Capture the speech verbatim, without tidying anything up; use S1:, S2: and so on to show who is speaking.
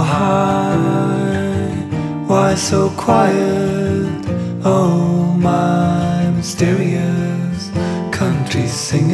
S1: high? Why so quiet? Oh, my mysterious country singer.